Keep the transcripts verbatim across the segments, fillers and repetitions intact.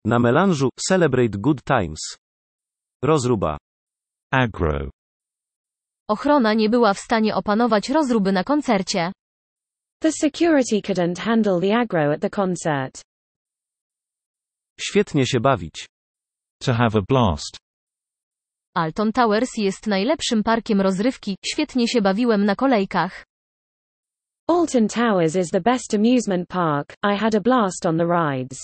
Na melanżu, celebrate good times. Rozruba. Aggro. Ochrona nie była w stanie opanować rozruby na koncercie. The security couldn't handle the aggro at the concert. Świetnie się bawić. To have a blast. Alton Towers jest najlepszym parkiem rozrywki, świetnie się bawiłem na kolejkach. Alton Towers is the best amusement park, I had a blast on the rides.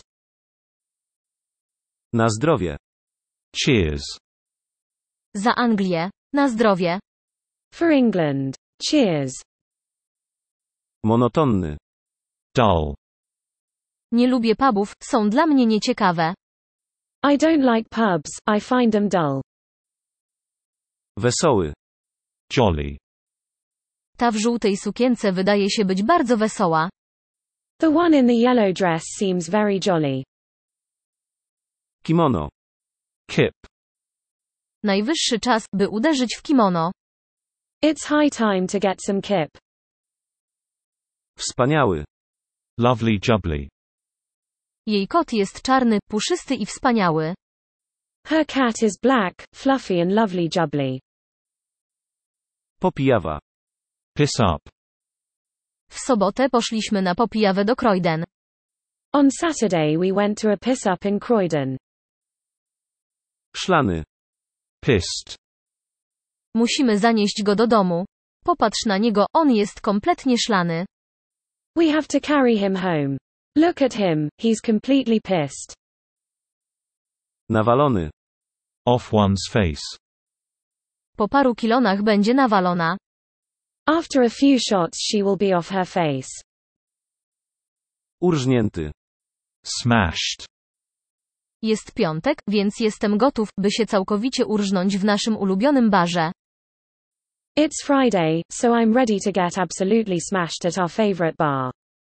Na zdrowie. Cheers. Za Anglię. Na zdrowie. For England. Cheers. Monotonny. Dull. Nie lubię pubów, są dla mnie nieciekawe. I don't like pubs, I find them dull. Wesoły. Jolly. Ta w żółtej sukience wydaje się być bardzo wesoła. The one in the yellow dress seems very jolly. Kimono. Kip. Najwyższy czas, by uderzyć w kimono. It's high time to get some kip. Wspaniały. Lovely jubbly. Jej kot jest czarny, puszysty i wspaniały. Her cat is black, fluffy and lovely jubbly. Popijawa. Piss up. W sobotę poszliśmy na popijawę do Croydon. On Saturday we went to a piss-up in Croydon. Szlany. Pissed. Musimy zanieść go do domu. Popatrz na niego, on jest kompletnie szlany. We have to carry him home. Look at him, he's completely pissed. Nawalony. Off one's face. Po paru kilonach będzie nawalona. After a few shots she will be off her face. Urżnięty. Smashed. Jest piątek, więc jestem gotów, by się całkowicie urżnąć w naszym ulubionym barze. It's Friday, so I'm ready to get absolutely smashed at our favorite bar.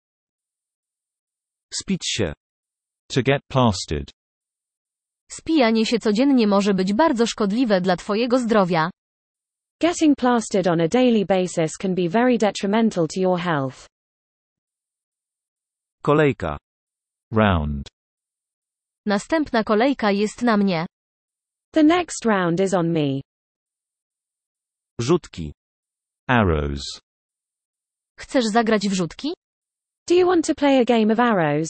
Spić się. To get plastered. Spijanie się codziennie może być bardzo szkodliwe dla twojego zdrowia. Getting plastered on a daily basis can be very detrimental to your health. Kolejka. Round. Następna kolejka jest na mnie. The next round is on me. Rzutki. Arrows. Chcesz zagrać w rzutki? Do you want to play a game of arrows?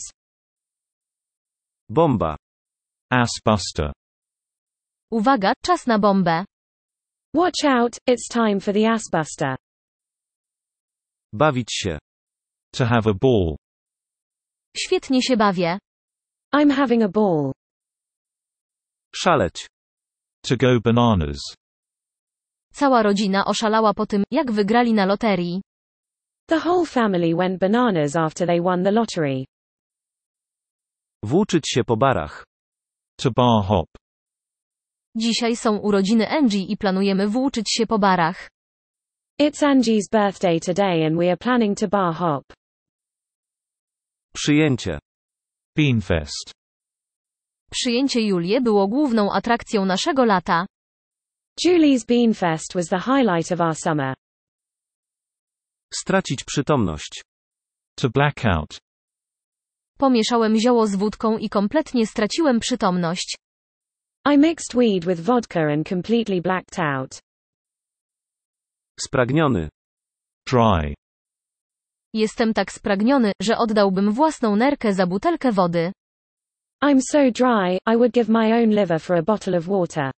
Bomba. Ass buster. Uwaga, czas na bombę. Watch out, it's time for the assbuster. Bawić się. To have a ball. Świetnie się bawię. I'm having a ball. Szaleć. To go bananas. Cała rodzina oszalała po tym, jak wygrali na loterii. The whole family went bananas after they won the lottery. Włóczyć się po barach. To bar hop. Dzisiaj są urodziny Angie i planujemy włóczyć się po barach. It's Angie's birthday today and we are planning to bar hop. Przyjęcie. Beanfest. Przyjęcie Julie było główną atrakcją naszego lata. Julie's Beanfest was the highlight of our summer. Stracić przytomność. To black out. Pomieszałem zioło z wódką i kompletnie straciłem przytomność. I mixed weed with vodka and completely blacked out. Spragniony. Dry. Jestem tak spragniony, że oddałbym własną nerkę za butelkę wody. I'm so dry, I would give my own liver for a bottle of water.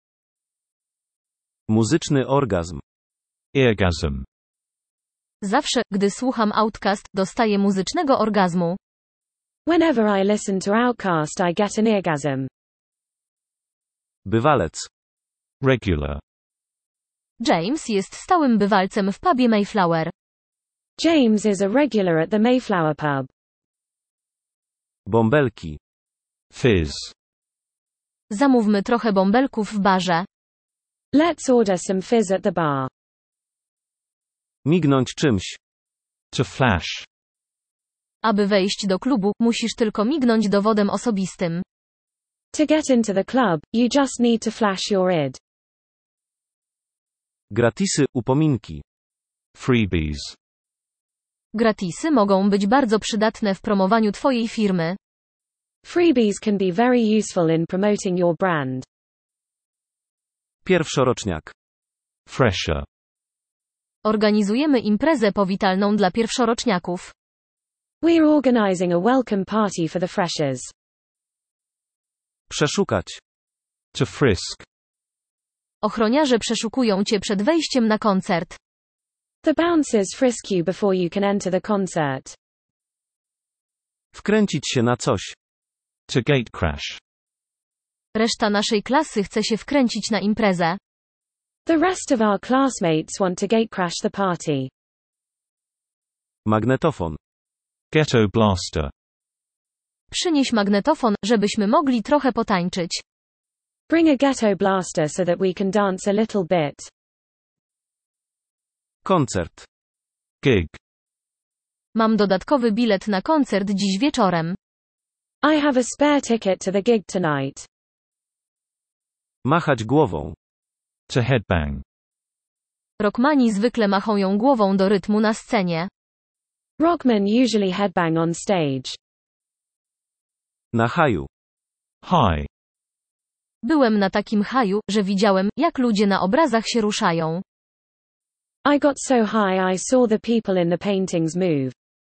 Muzyczny orgazm. Eargasm. Zawsze, gdy słucham Outkast, dostaję muzycznego orgazmu. Whenever I listen to Outkast I get an orgasm. Bywalec. Regular. James jest stałym bywalcem w pubie Mayflower. James is a regular at the Mayflower pub. Bąbelki. Fizz. Zamówmy trochę bąbelków w barze. Let's order some fizz at the bar. Mignąć czymś. To flash. Aby wejść do klubu, musisz tylko mignąć dowodem osobistym. To get into the club, you just need to flash your I D. Gratisy, upominki. Freebies. Gratisy mogą być bardzo przydatne w promowaniu twojej firmy. Freebies can be very useful in promoting your brand. Pierwszoroczniak. Fresher. Organizujemy imprezę powitalną dla pierwszoroczniaków. We're organizing a welcome party for the freshers. Przeszukać. To frisk. Ochroniarze przeszukują cię przed wejściem na koncert. The bouncers frisk you before you can enter the concert. Wkręcić się na coś. To gatecrash. Reszta naszej klasy chce się wkręcić na imprezę. The rest of our classmates want to gatecrash the party. Magnetofon. Ghetto blaster. Przynieś magnetofon, żebyśmy mogli trochę potańczyć. Bring a ghetto blaster so that we can dance a little bit. Koncert. Gig. Mam dodatkowy bilet na koncert dziś wieczorem. I have a spare ticket to the gig tonight. Machać głową. To headbang. Rockmani zwykle machą ją głową do rytmu na scenie. Rockmen usually headbang on stage. Na haju. High. Byłem na takim haju, że widziałem, jak ludzie na obrazach się ruszają. I got so high I saw the people in the paintings move.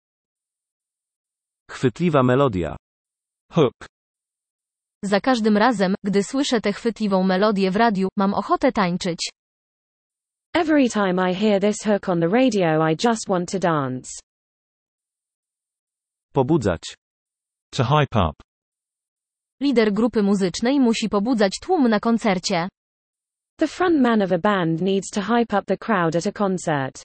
Chwytliwa melodia. Hook. Za każdym razem, gdy słyszę tę chwytliwą melodię w radiu, mam ochotę tańczyć. Every time I hear this hook on the radio I just want to dance. Pobudzać. To hype up. Lider grupy muzycznej musi pobudzać tłum na koncercie. The frontman of a band needs to hype up the crowd at a concert.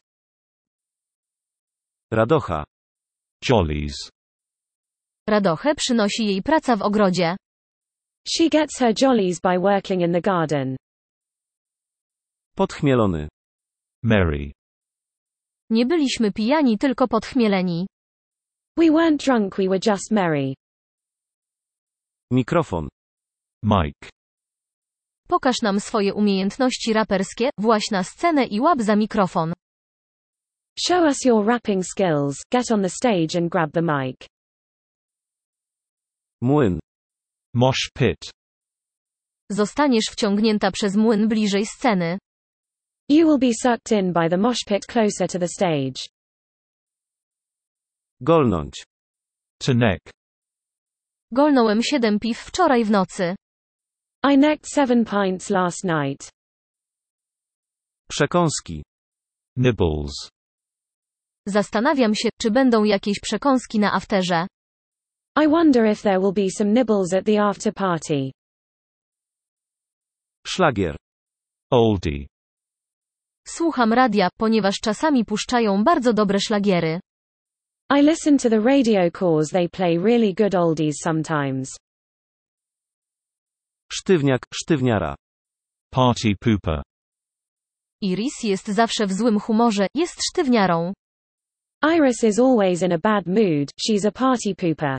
Radocha. Jollies. Radochę przynosi jej praca w ogrodzie. She gets her jollies by working in the garden. Podchmielony. Merry. Nie byliśmy pijani, tylko podchmieleni. We weren't drunk, we were just merry. Mikrofon. Mike. Pokaż nam swoje umiejętności raperskie, właź na scenę i łap za mikrofon. Show us your rapping skills, get on the stage and grab the mic. Młyn. Mosh pit. Zostaniesz wciągnięta przez młyn bliżej sceny. You will be sucked in by the mosh pit closer to the stage. Golnąć. To neck. Golnąłem siedem piw wczoraj w nocy. I necked seven pints last night. Przekąski. Nibbles. Zastanawiam się, czy będą jakieś przekąski na afterze. I wonder if there will be some nibbles at the after party. Szlagier. Oldie. Słucham radia, ponieważ czasami puszczają bardzo dobre szlagiery. I listen to the radio cause they play really good oldies sometimes. Sztywniak, sztywniara. Party pooper. Iris jest zawsze w złym humorze, jest sztywniarą. Iris is always in a bad mood, she's a party pooper.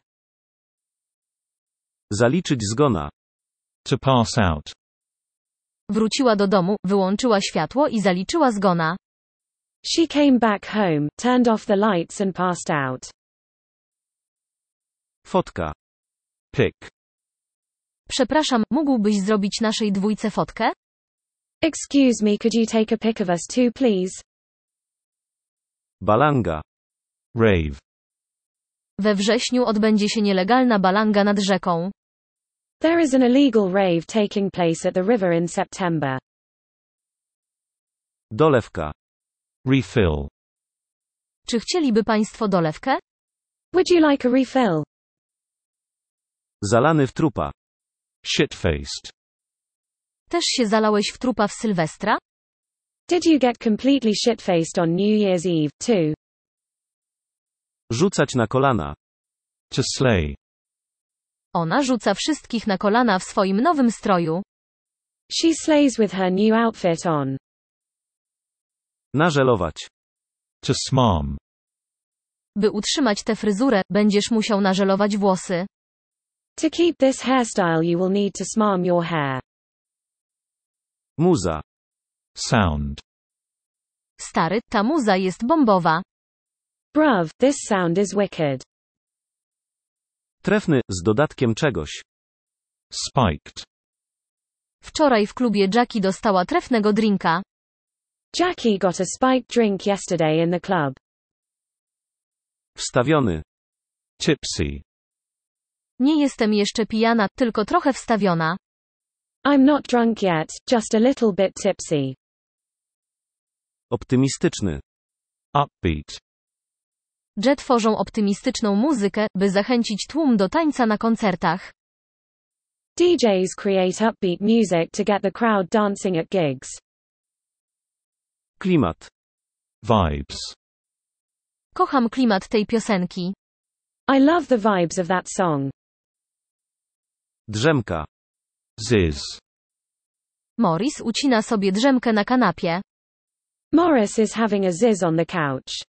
Zaliczyć zgona. To pass out. Wróciła do domu, wyłączyła światło i zaliczyła zgona. She came back home, turned off the lights and passed out. Fotka. Pick. Przepraszam, mógłbyś zrobić naszej dwójce fotkę? Excuse me, could you take a pic of us too, please? Balanga. Rave. We wrześniu odbędzie się nielegalna balanga nad rzeką. There is an illegal rave taking place at the river in September. Dolewka. Refill. Czy chcieliby Państwo dolewkę? Would you like a refill? Zalany w trupa. Shit-faced. Też się zalałeś w trupa w Sylwestra? Did you get completely shit-faced on New Year's Eve, too? Rzucać na kolana. To slay. Ona rzuca wszystkich na kolana w swoim nowym stroju. She slays with her new outfit on. Nażelować. To smarm. By utrzymać tę fryzurę, będziesz musiał nażelować włosy. To keep this hairstyle you will need to smarm your hair. Muza. Sound. Stary, ta muza jest bombowa. Bruv, this sound is wicked. Trefny, z dodatkiem czegoś. Spiked. Wczoraj w klubie Jackie dostała trefnego drinka. Jackie got a spiked drink yesterday in the club. Wstawiony. Tipsy. Nie jestem jeszcze pijana, tylko trochę wstawiona. I'm not drunk yet, just a little bit tipsy. Optymistyczny. Upbeat. Jet tworzą optymistyczną muzykę, by zachęcić tłum do tańca na koncertach. D Js create upbeat music to get the crowd dancing at gigs. Klimat. Vibes. Kocham klimat tej piosenki. I love the vibes of that song. Drzemka. Ziz. Morris ucina sobie drzemkę na kanapie. Morris is having a zizz on the couch.